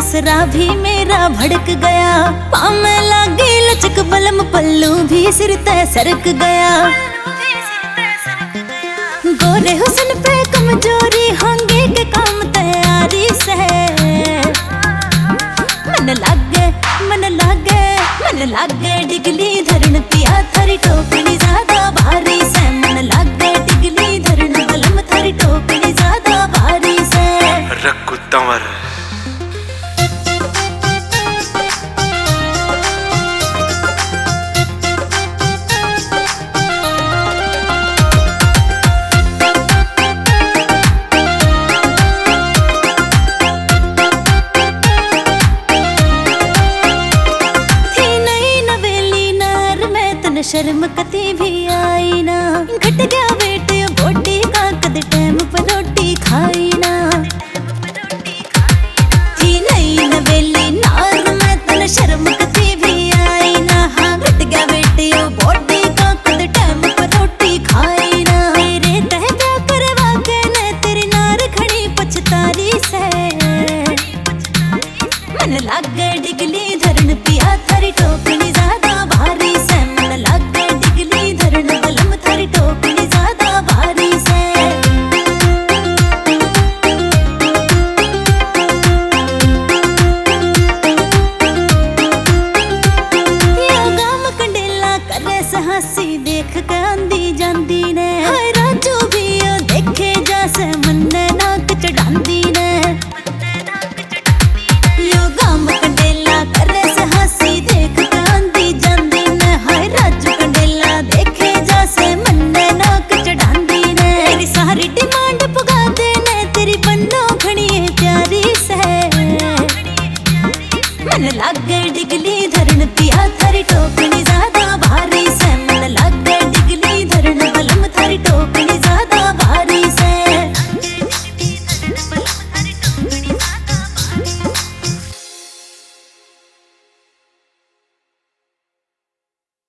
ससुरा भी मेरा भड़क गया। पाँव में लागी लचक बलम पल्लू भी सिर तय सरक गया। गोरे हुस्न पे कमजोरी होंगे के काम तैयारी से। मन लागे मन लागे मन लागे डिगली धरण पिया थारी टोकरी ज्यादा भारी से। मन लागे डिगली धरण बलम थारी टोकरी ज्यादा भारी से। रक्कू तंवर शर्म कती भी आई ना। घट गया वेट बॉडी का कद टाइम पर रोटी खाई ना। थी नई नवेली नार में तन शर्म कती भी आई ना। हाँ घट गया वेट बॉडी का कद टाइम पर रोटी खाई ना। तेरे तह ब्याह करवा के ने तेरी नार खड़ी पछतारी से। मन लागे डिगली धरण पिया थारी टोकरी